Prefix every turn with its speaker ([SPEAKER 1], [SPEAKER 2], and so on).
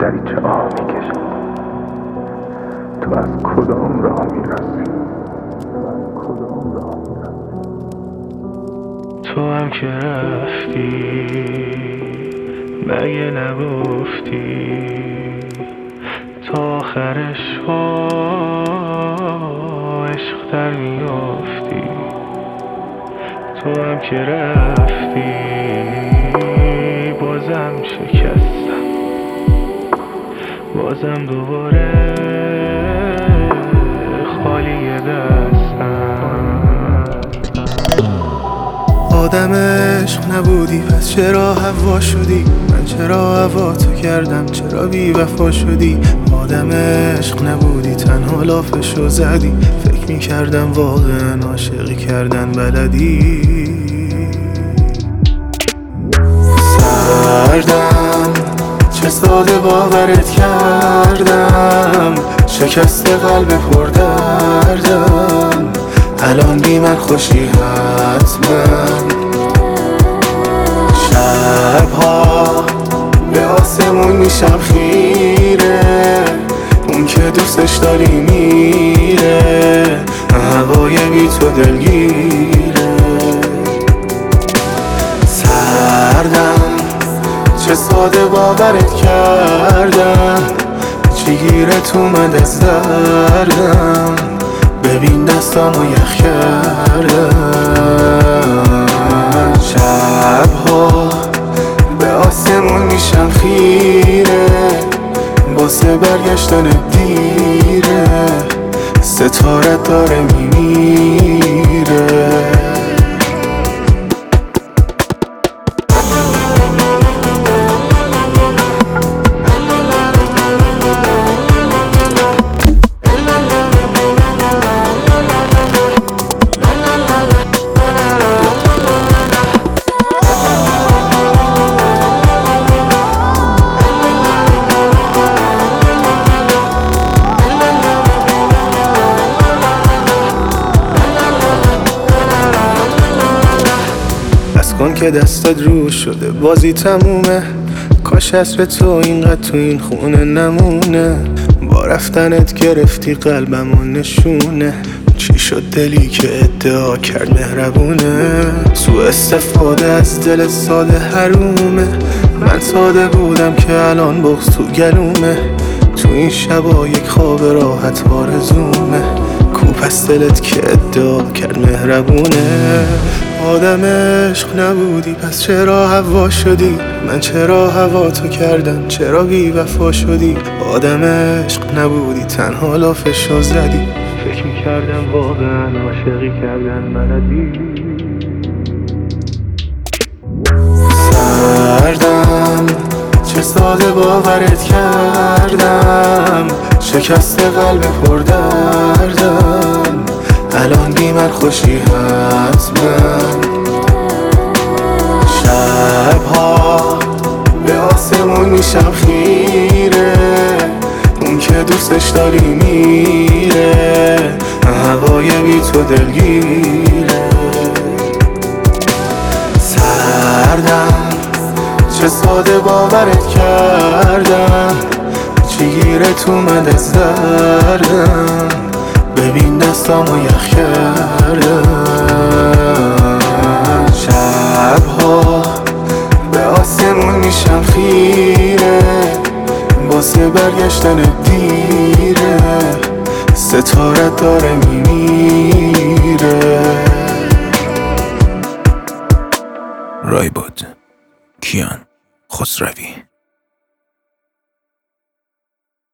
[SPEAKER 1] دریچه آه میکشم. تو از کدام راه میرسی؟
[SPEAKER 2] تو هم که رفتی مگه نگفتی تا آخرش با عشق در میافتی؟ تو هم که رفتی بازم شکستم، بازم دوباره خالی دستم.
[SPEAKER 3] آدم عشق نبودی پس چرا هوا شدی؟ من چرا هوا تو کردم؟ چرا بی وفا شدی؟ آدم عشق نبودی تنها لافشو زدی. فکر میکردم واقعا عاشقی کردن بلدی. سردم چه ساده باورت کردم، شکست قلب پر دردم. الان بی من خوشی حتما. شبها به آسمون میشم خیره، اون که دوستش داری میره، هوای بی تو دلگیره. سردم چه ساده باورت کردم، چی گیرت اومد از دردم. ببین دستامو یخ کردم. شبها به آسمون میشم خیره، واسه برگشتن دیره، ستارت داره میمیره. کن که دستت روش شده بازی تمومه، کاش عصر تو اینقدر تو این خونه نمونه. با رفتنت گرفتی قلبمو نشونه، چی شد دلی که ادعا کرد مهربونه؟ سوء استفاده از دل ساده حرومه. من ساده بودم که الان بغض تو گلومه. تو این شبا یک خواب راحت آرزومه. کو پس دلت که ادعا کرد مهربونه؟ آدم عشق نبودی پس چرا هوا شدی؟ من چرا هوا تو کردم؟ چرا بی وفا شدی؟ آدم عشق نبودی تنها لافشو زدی.
[SPEAKER 2] فکر میکردم واقعا عاشقی کردن بلدی.
[SPEAKER 3] سردم چه ساده باورت کردم، شکست قلب پر دردم. الان بی من خوشی حتما. شبها به آسمون میشم خیره، اون که دوستش داری میره، هوای بی تو دلگیره. سردم چه ساده باورت کردم، چی گیرت اومد از دردم. ببین دستامو یخ کردم. شبها به آسمون میشم خیره، واسه برگشتن دیره، ستارت داره میمیره.
[SPEAKER 4] رایبود کیان خسروی.